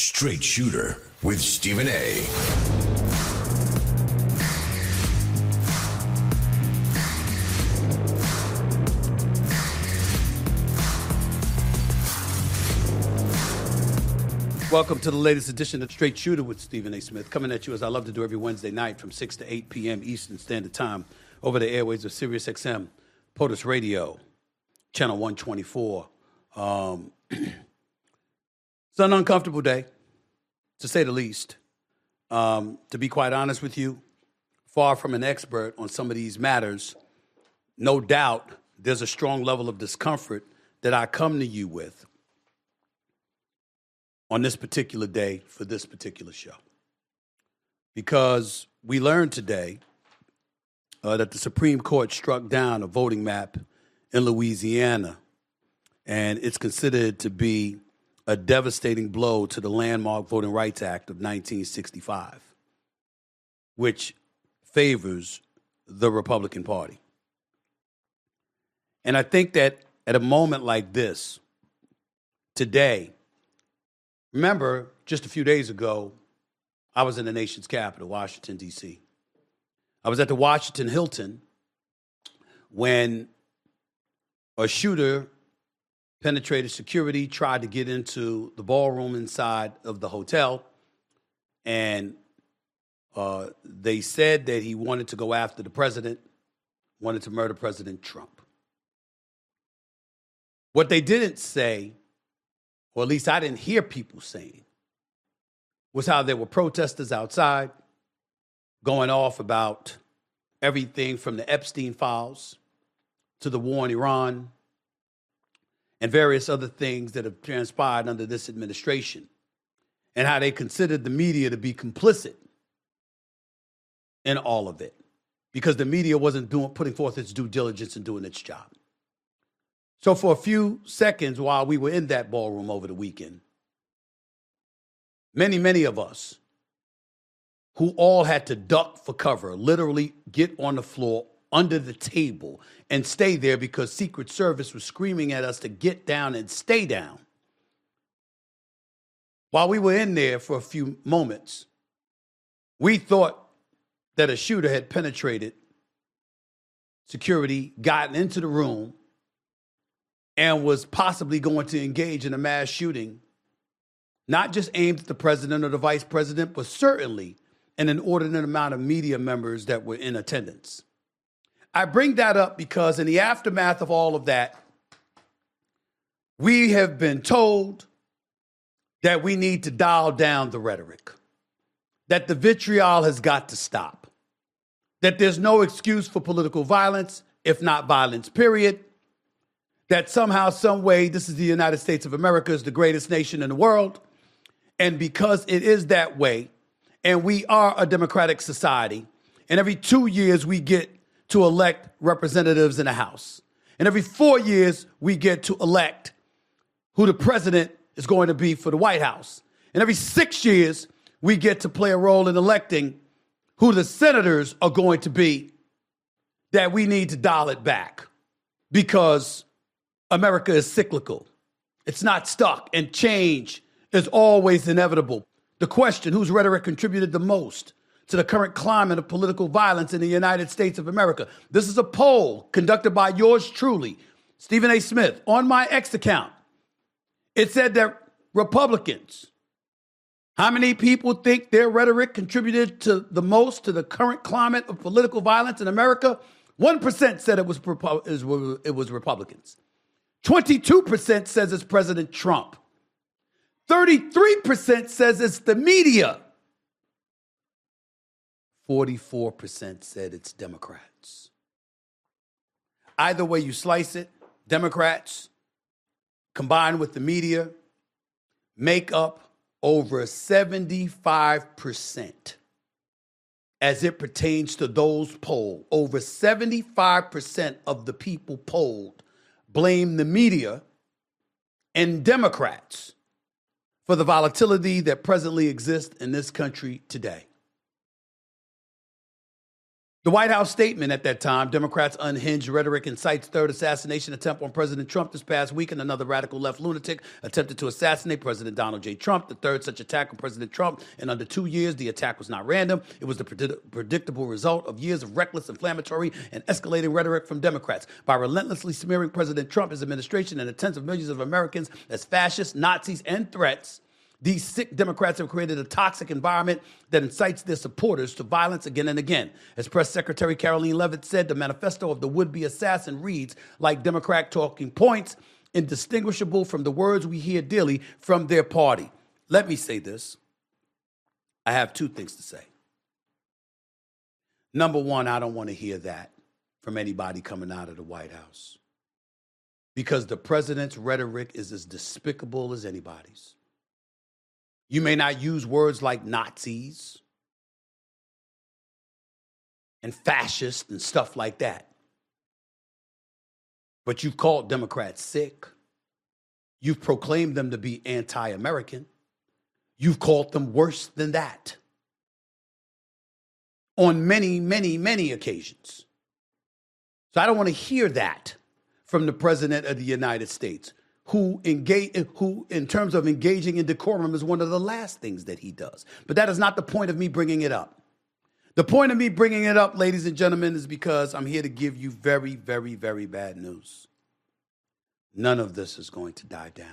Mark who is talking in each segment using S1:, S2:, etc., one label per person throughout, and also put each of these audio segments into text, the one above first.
S1: Straight Shooter with Stephen A.
S2: Welcome to the latest edition of Straight Shooter with Stephen A. Smith, coming at you as I love to do every Wednesday night from 6 to 8 p.m. Eastern Standard Time over the airways of SiriusXM, POTUS Radio, Channel 124. It's an uncomfortable day, to say the least. To be quite honest with you, far from an expert on some of these matters, no doubt there's a strong level of discomfort that I come to you with on this particular day for this particular show. Because we learned today that the Supreme Court struck down a voting map in Louisiana, and it's considered to be a devastating blow to the landmark Voting Rights Act of 1965, which favors the Republican Party. And I think that at a moment like this, today, remember, just a few days ago, I was in the nation's capital, Washington, D.C. I was at the Washington Hilton when a shooter penetrated security, tried to get into the ballroom inside of the hotel, and they said that he wanted to go after the president, wanted to murder President Trump. What they didn't say, or at least I didn't hear people saying, was how there were protesters outside going off about everything from the Epstein files to the war in Iran and various other things that have transpired under this administration, and how they considered the media to be complicit in all of it because the media wasn't putting forth its due diligence and doing its job. So for a few seconds while we were in that ballroom over the weekend, many of us who all had to duck for cover, literally get on the floor under the table and stay there because Secret Service was screaming at us to get down and stay down. While we were in there for a few moments, we thought that a shooter had penetrated security, gotten into the room, and was possibly going to engage in a mass shooting, not just aimed at the president or the vice president, but certainly an inordinate amount of media members that were in attendance. I bring that up because in the aftermath of all of that, we have been told that we need to dial down the rhetoric, that the vitriol has got to stop, that there's no excuse for political violence, if not violence, period, that somehow, some way, this is the United States of America, is the greatest nation in the world, and because it is that way, and we are a democratic society, and every 2 years we get to elect representatives in the House. And every 4 years, we get to elect who the president is going to be for the White House. And every 6 years, we get to play a role in electing who the senators are going to be, that we need to dial it back because America is cyclical. It's not stuck, and change is always inevitable. The question, whose rhetoric contributed the most to the current climate of political violence in the United States of America? This is a poll conducted by yours truly, Stephen A. Smith, on my X account. It said that Republicans, how many people think their rhetoric contributed to the most to the current climate of political violence in America? 1% said it was Republicans. 22% says it's President Trump. 33% says it's the media. 44% said it's Democrats. Either way you slice it, Democrats, combined with the media, make up over 75% as it pertains to those polled. Over 75% of the people polled blame the media and Democrats for the volatility that presently exists in this country today. The White House statement at that time, Democrats' unhinged rhetoric incites third assassination attempt on President Trump this past week, and another radical left lunatic attempted to assassinate President Donald J. Trump. The third such attack on President Trump in under 2 years. The attack was not random. It was the predictable result of years of reckless, inflammatory, and escalating rhetoric from Democrats. By relentlessly smearing President Trump, his administration, and the tens of millions of Americans as fascists, Nazis, and threats, these sick Democrats have created a toxic environment that incites their supporters to violence again and again. As Press Secretary Karoline Leavitt said, the manifesto of the would-be assassin reads like Democrat talking points, indistinguishable from the words we hear daily from their party. Let me say this. I have two things to say. Number one, I don't want to hear that from anybody coming out of the White House, because the president's rhetoric is as despicable as anybody's. You may not use words like Nazis and fascist and stuff like that, but you've called Democrats sick. You've proclaimed them to be anti-American. You've called them worse than that on many, many, many occasions. So I don't want to hear that from the President of the United States, who, in terms of engaging in decorum, is one of the last things that he does. But that is not the point of me bringing it up. The point of me bringing it up, ladies and gentlemen, is because I'm here to give you very, very, very bad news. None of this is going to die down.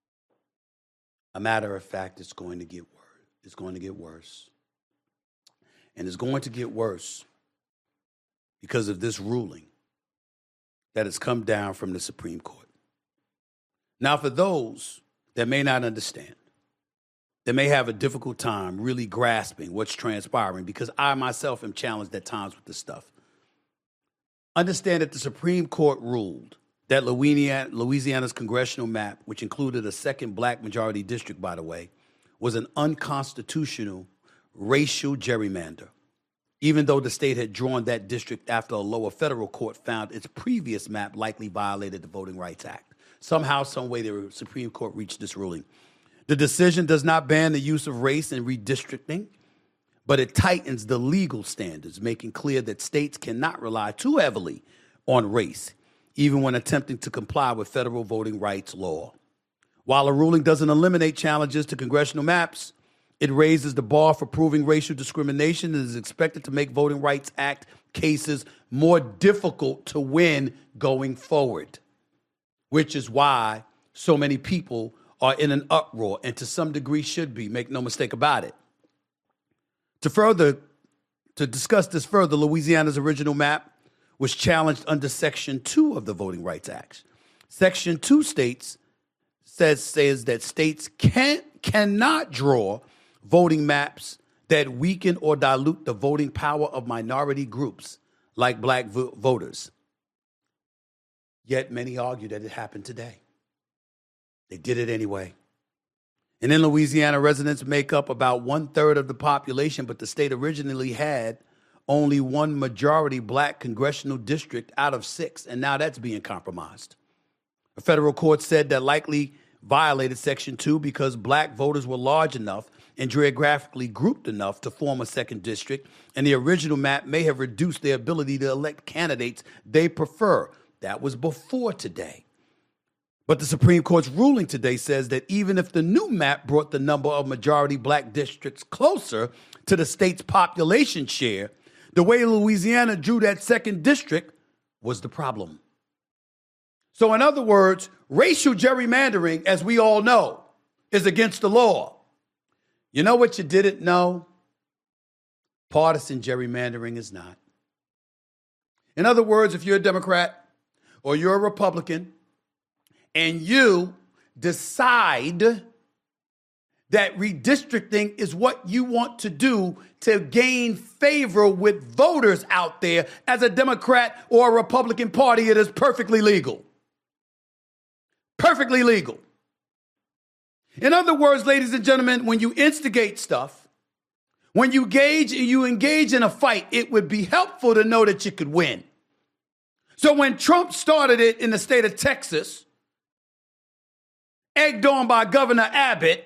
S2: A matter of fact, it's going to get worse. It's going to get worse. And it's going to get worse because of this ruling that has come down from the Supreme Court. Now, for those that may not understand, that may have a difficult time really grasping what's transpiring, because I myself am challenged at times with this stuff. Understand that the Supreme Court ruled that Louisiana's congressional map, which included a second black majority district, by the way, was an unconstitutional racial gerrymander, even though the state had drawn that district after a lower federal court found its previous map likely violated the Voting Rights Act. Somehow, some way, the Supreme Court reached this ruling. The decision does not ban the use of race in redistricting, but it tightens the legal standards, making clear that states cannot rely too heavily on race, even when attempting to comply with federal voting rights law. While a ruling doesn't eliminate challenges to congressional maps, it raises the bar for proving racial discrimination and is expected to make Voting Rights Act cases more difficult to win going forward, which is why so many people are in an uproar, and to some degree should be, make no mistake about it. To discuss this further, Louisiana's original map was challenged under Section 2 of the Voting Rights Act. Section 2 says that states cannot draw voting maps that weaken or dilute the voting power of minority groups like black voters. Yet many argue that it happened today. They did it anyway. And in Louisiana, residents make up about 1/3 of the population, but the state originally had only one majority black congressional district out of 6, and now that's being compromised. A federal court said that likely violated Section 2 because black voters were large enough and geographically grouped enough to form a second district, and the original map may have reduced their ability to elect candidates they prefer. That was before today. But the Supreme Court's ruling today says that even if the new map brought the number of majority black districts closer to the state's population share, the way Louisiana drew that second district was the problem. So in other words, racial gerrymandering, as we all know, is against the law. You know what you didn't know? Partisan gerrymandering is not. In other words, if you're a Democrat or you're a Republican and you decide that redistricting is what you want to do to gain favor with voters out there, as a Democrat or a Republican Party, it is perfectly legal. Perfectly legal. In other words, ladies and gentlemen, when you instigate stuff, when you engage in a fight, it would be helpful to know that you could win. So when Trump started it in the state of Texas, egged on by Governor Abbott,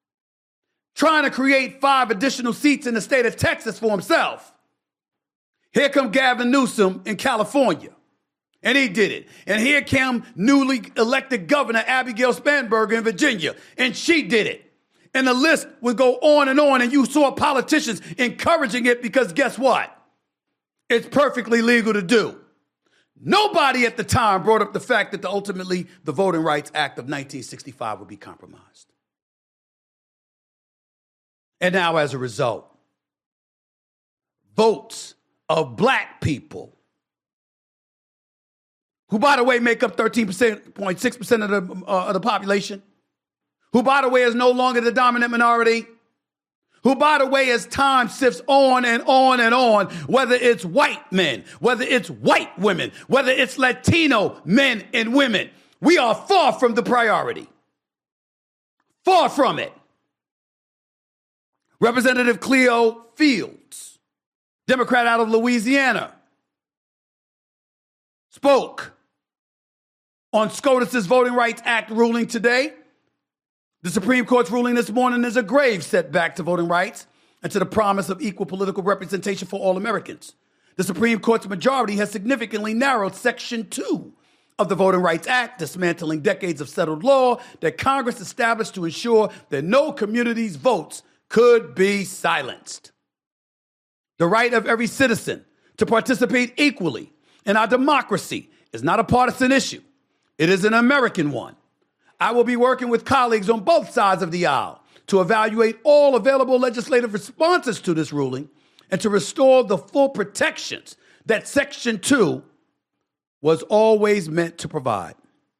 S2: trying to create 5 additional seats in the state of Texas for himself, Here come Gavin Newsom in California, and he did it. And here came newly elected Governor Abigail Spanberger in Virginia, and she did it. And the list would go on, and you saw politicians encouraging it because guess what? It's perfectly legal to do. Nobody at the time brought up the fact that ultimately the Voting Rights Act of 1965 would be compromised. And now as a result, votes of black people, who by the way make up 13.6% of the population, who by the way is no longer the dominant minority, who, by the way, as time sifts on and on and on, whether it's white men, whether it's white women, whether it's Latino men and women, we are far from the priority. Far from it. Representative Cleo Fields, Democrat out of Louisiana, spoke on SCOTUS's Voting Rights Act ruling today. The Supreme Court's ruling this morning is a grave setback to voting rights and to the promise of equal political representation for all Americans. The Supreme Court's majority has significantly narrowed Section 2 of the Voting Rights Act, dismantling decades of settled law that Congress established to ensure that no community's votes could be silenced. The right of every citizen to participate equally in our democracy is not a partisan issue. It is an American one. I will be working with colleagues on both sides of the aisle to evaluate all available legislative responses to this ruling and to restore the full protections that Section 2 was always meant to provide.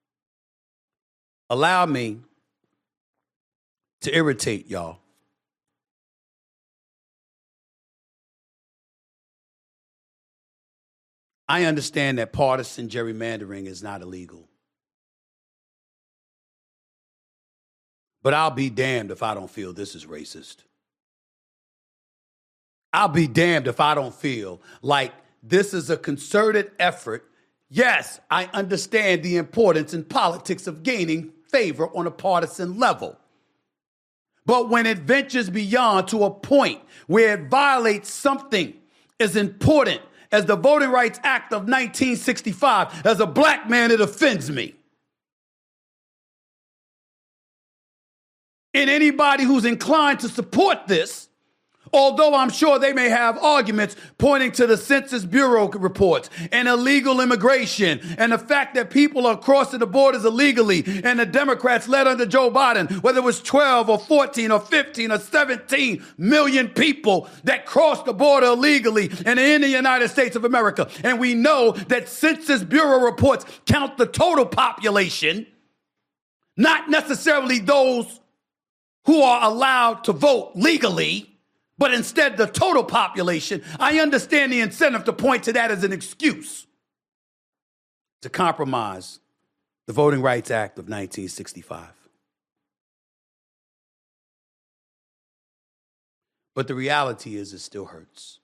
S2: Allow me to irritate y'all. I understand that partisan gerrymandering is not illegal. But I'll be damned if I don't feel this is racist. I'll be damned if I don't feel like this is a concerted effort. Yes, I understand the importance in politics of gaining favor on a partisan level. But when it ventures beyond to a point where it violates something as important as the Voting Rights Act of 1965, as a black man, it offends me. And anybody who's inclined to support this, although I'm sure they may have arguments pointing to the Census Bureau reports and illegal immigration and the fact that people are crossing the borders illegally and the Democrats led under Joe Biden, whether it was 12 or 14 or 15 or 17 million people that crossed the border illegally and are in the United States of America. And we know that Census Bureau reports count the total population, not necessarily those who are allowed to vote legally, but instead the total population. I understand the incentive to point to that as an excuse to compromise the Voting Rights Act of 1965. But the reality is it still hurts.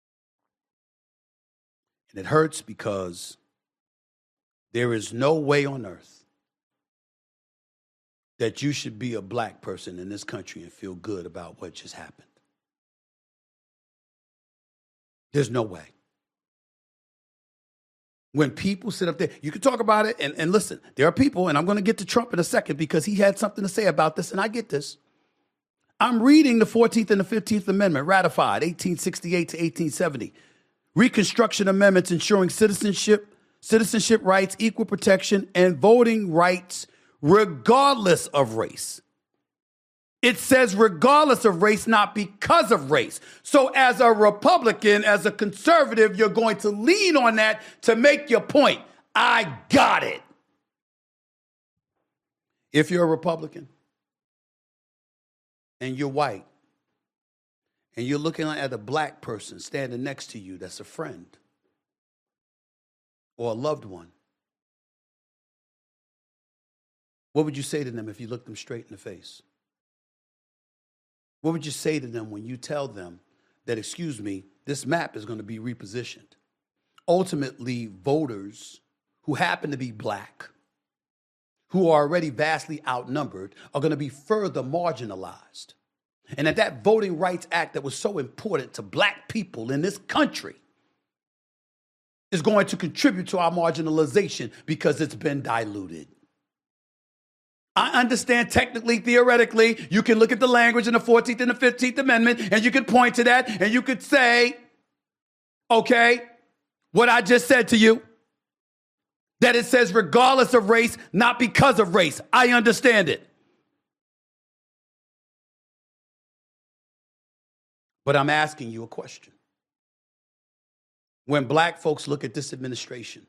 S2: And it hurts because there is no way on earth that you should be a black person in this country and feel good about what just happened. There's no way. When people sit up there, you can talk about it and listen, there are people, and I'm going to get to Trump in a second because he had something to say about this, and I get this. I'm reading the 14th and the 15th Amendment, ratified 1868 to 1870. Reconstruction amendments ensuring citizenship rights, equal protection, and voting rights regardless of race. It says regardless of race, not because of race. So as a Republican, as a conservative, you're going to lean on that to make your point. I got it. If you're a Republican and you're white and you're looking at a black person standing next to you that's a friend or a loved one, what would you say to them if you looked them straight in the face? What would you say to them when you tell them that, excuse me, this map is going to be repositioned? Ultimately, voters who happen to be black, who are already vastly outnumbered, are going to be further marginalized. And that Voting Rights Act that was so important to black people in this country is going to contribute to our marginalization because it's been diluted. I understand technically, theoretically, you can look at the language in the 14th and the 15th Amendment and you can point to that and you could say, okay, what I just said to you, that it says regardless of race, not because of race. I understand it. But I'm asking you a question. When black folks look at this administration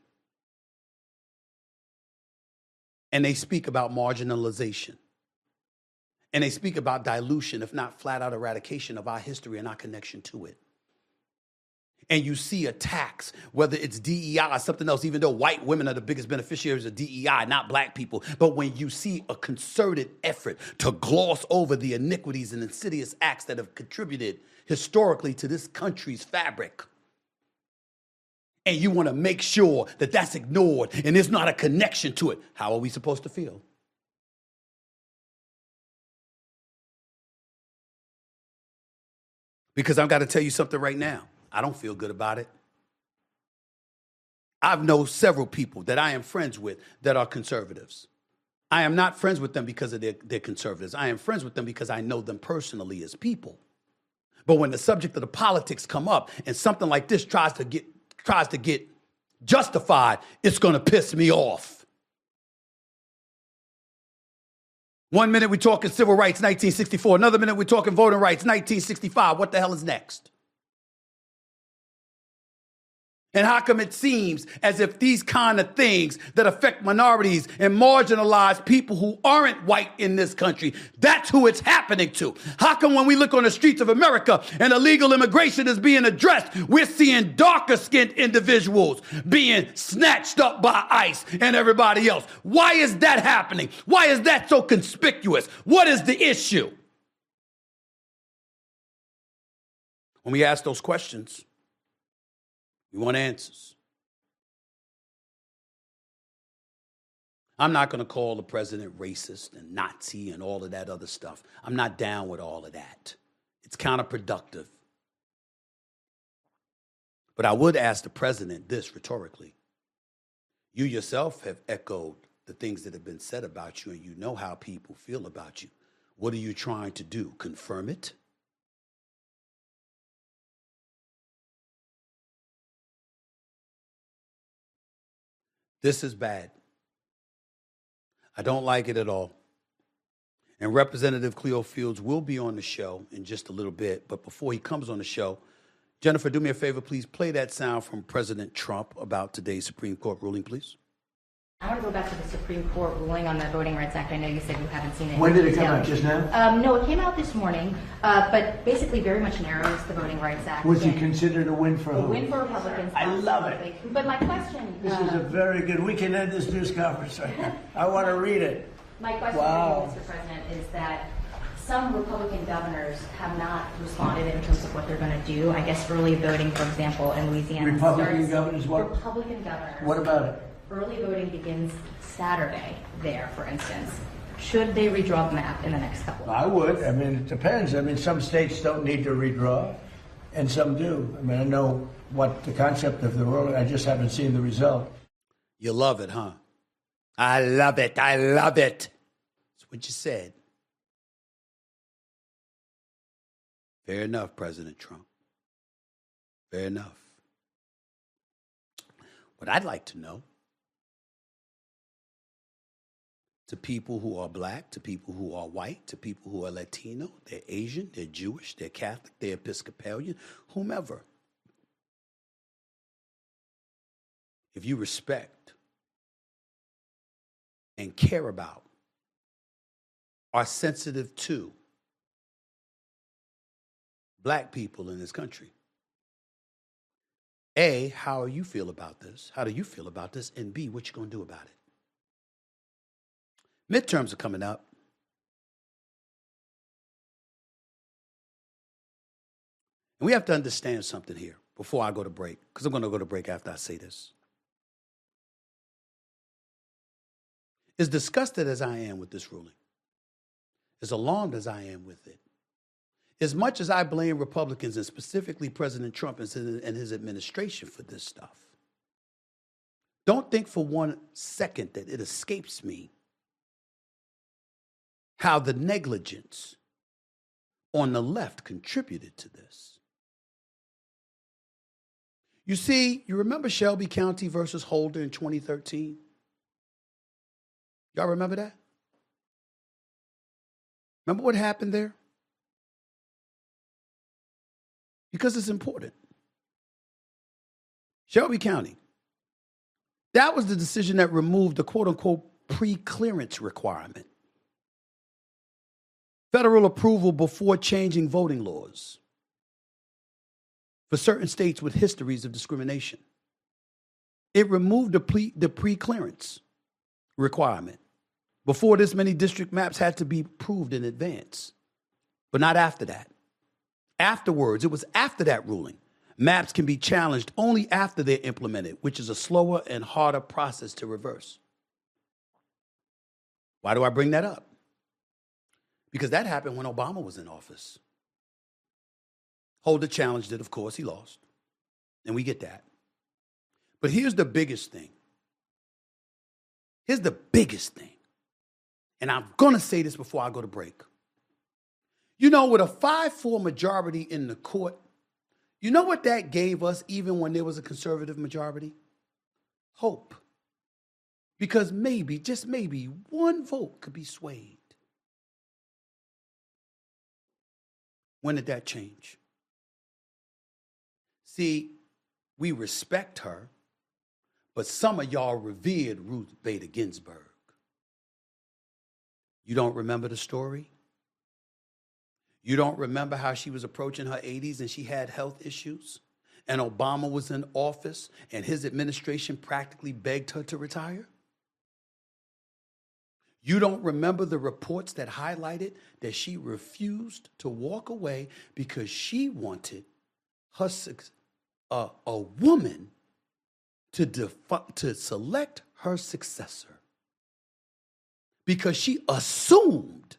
S2: and they speak about marginalization and they speak about dilution, if not flat out eradication of our history and our connection to it, and you see attacks, whether it's DEI or something else, even though white women are the biggest beneficiaries of DEI, not black people. But when you see a concerted effort to gloss over the iniquities and insidious acts that have contributed historically to this country's fabric, and you want to make sure that that's ignored and there's not a connection to it, how are we supposed to feel? Because I've got to tell you something right now. I don't feel good about it. I've known several people that I am friends with that are conservatives. I am not friends with them because of they're conservatives. I am friends with them because I know them personally as people. But when the subject of the politics come up and something like this tries to get justified, it's going to piss me off. 1 minute we're talking civil rights, 1964. Another minute we're talking voting rights, 1965. What the hell is next? And how come it seems as if these kind of things that affect minorities and marginalized people who aren't white in this country, that's who it's happening to? How come when we look on the streets of America and illegal immigration is being addressed, we're seeing darker skinned individuals being snatched up by ICE and everybody else? Why is that happening? Why is that so conspicuous? What is the issue? When we ask those questions, we want answers. I'm not going to call the president racist and Nazi and all of that other stuff. I'm not down with all of that. It's counterproductive. But I would ask the president this rhetorically. You yourself have echoed the things that have been said about you, and you know how people feel about you. What are you trying to do? Confirm it? This is bad. I don't like it at all. And Representative Cleo Fields will be on the show in just a little bit. But before he comes on the show, Jennifer, do me a favor, please play that sound from President Trump about today's Supreme Court ruling, please.
S3: I want to go back to the Supreme Court ruling on the Voting Rights Act. I know you said you haven't seen it.
S4: When did it come out? Just now?
S3: No, it came out this morning, but basically very much narrows the Voting Rights Act.
S4: Was it considered a win for
S3: a
S4: who?
S3: win for Republicans?
S4: I love it.
S3: But my question...
S4: This is a very good... We can end this news conference right now. I want to read it.
S3: My question for you, Mr. President, is that some Republican governors have not responded in terms of what they're going to do. I guess early voting, for example, in Louisiana...
S4: Republican governors what?
S3: Republican governors.
S4: What about it?
S3: Early voting begins Saturday there, for instance. Should they redraw the map in the next couple of months?
S4: I would. I mean, it depends. I mean, some states don't need to redraw, and some do. I mean, I know what the concept of the ruling. I just haven't seen the result.
S2: You love it, huh? I love it. I love it. That's what you said. Fair enough, President Trump. Fair enough. What I'd like to know, to people who are black, to people who are white, to people who are Latino, they're Asian, they're Jewish, they're Catholic, they're Episcopalian, whomever. If you respect and care about, are sensitive to black people in this country, A, how do you feel about this? How do you feel about this? And B, what you going to do about it? Midterms are coming up. And we have to understand something here before I go to break, because I'm going to go to break after I say this. As disgusted as I am with this ruling, as alarmed as I am with it, as much as I blame Republicans and specifically President Trump and his administration for this stuff, don't think for one second that it escapes me how the negligence on the left contributed to this. You see, you remember Shelby County versus Holder in 2013? Y'all remember that? Remember what happened there? Because it's important. Shelby County. That was the decision that removed the quote-unquote pre-clearance requirement. Federal approval before changing voting laws for certain states with histories of discrimination. It removed the pre-clearance requirement. Before this, many district maps had to be approved in advance, but not after that. Afterwards, it was after that ruling. Maps can be challenged only after they're implemented, which is a slower and harder process to reverse. Why do I bring that up? Because that happened when Obama was in office. Holder challenged it, of course, he lost. And we get that. But here's the biggest thing. Here's the biggest thing. And I'm going to say this before I go to break. You know, with a 5-4 majority in the court, you know what that gave us even when there was a conservative majority? Hope. Because maybe, just maybe, one vote could be swayed. When did that change? See, we respect her, but some of y'all revered Ruth Bader Ginsburg. You don't remember the story? You don't remember how she was approaching her 80s and she had health issues? And Obama was in office and his administration practically begged her to retire? You don't remember the reports that highlighted that she refused to walk away because she wanted her a woman to select her successor because she assumed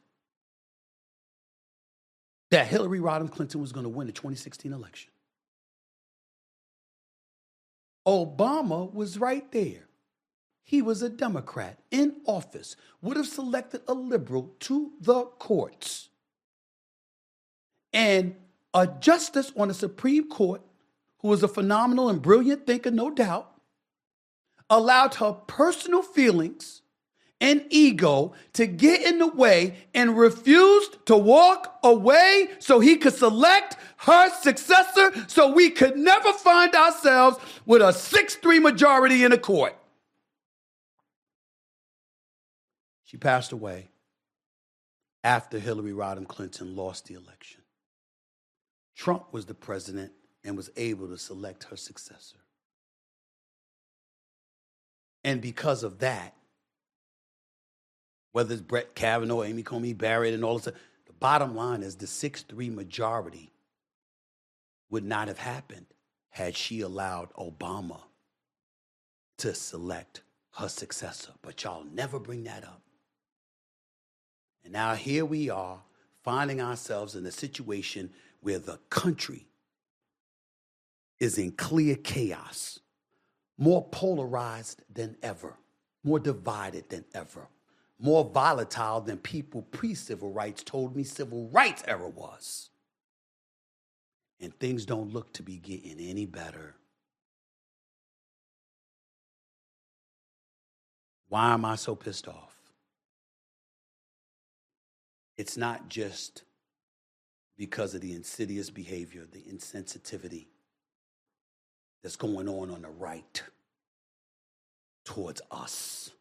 S2: that Hillary Rodham Clinton was going to win the 2016 election. Obama was right there. He was a Democrat in office, would have selected a liberal to the courts. And a justice on the Supreme Court, who was a phenomenal and brilliant thinker, no doubt, allowed her personal feelings and ego to get in the way and refused to walk away so he could select her successor so we could never find ourselves with a 6-3 majority in the court. She passed away after Hillary Rodham Clinton lost the election. Trump was the president and was able to select her successor. And because of that, whether it's Brett Kavanaugh, Amy Coney Barrett, and all this, the bottom line is the 6-3 majority would not have happened had she allowed Obama to select her successor. But y'all never bring that up. And now here we are, finding ourselves in a situation where the country is in clear chaos, more polarized than ever, more divided than ever, more volatile than people pre-civil rights told me civil rights era was. And things don't look to be getting any better. Why am I so pissed off? It's not just because of the insidious behavior, the insensitivity that's going on the right towards us.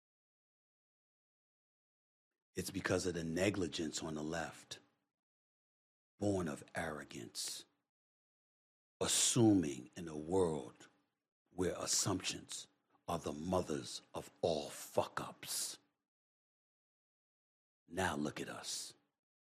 S2: It's because of the negligence on the left, born of arrogance, assuming in a world where assumptions are the mothers of all fuck-ups. Now look at us.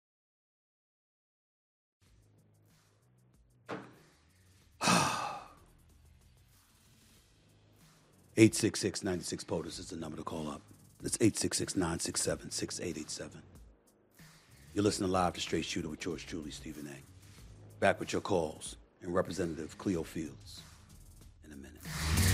S2: (866-96-POTUS) is the number to call up. It's 866-967-6887. You're listening live to Straight Shooter with yours truly, Stephen A. Back with your calls and Representative Cleo Fields in a minute.